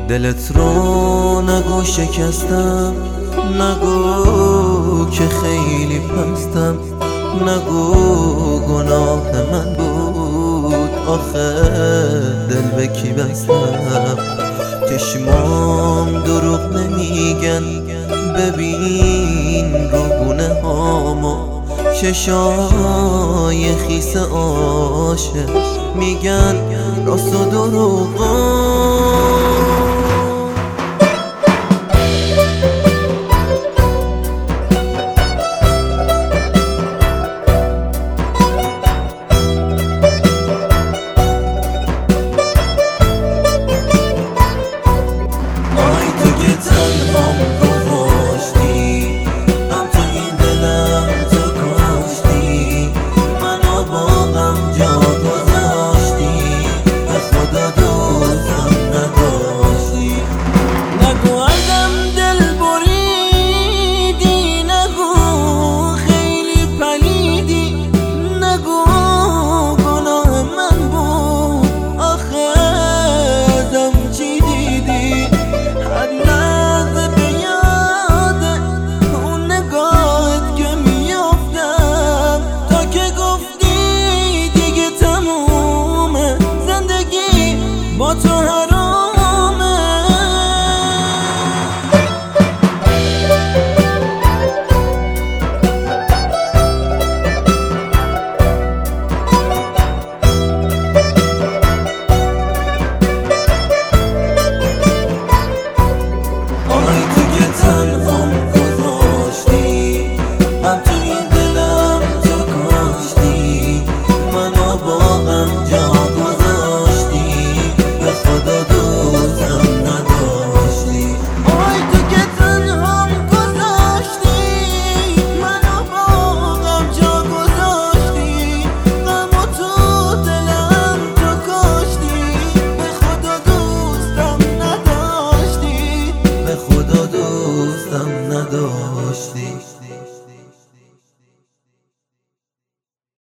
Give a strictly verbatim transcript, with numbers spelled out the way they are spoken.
دلت رو نگو شکستم، نگو که خیلی پستم، نگو گناه من بود آخه دل به کی بستم. چشمام دروغ نمیگن، ببین روگونه هامو، چشای خیس عاشق میگن راست و دروغا.